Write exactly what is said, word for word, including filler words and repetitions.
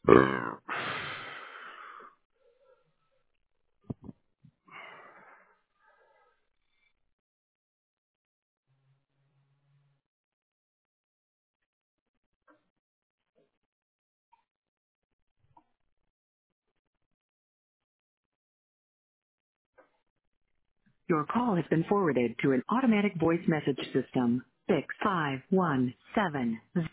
Your call has been forwarded to an automatic voice message system. six five one seven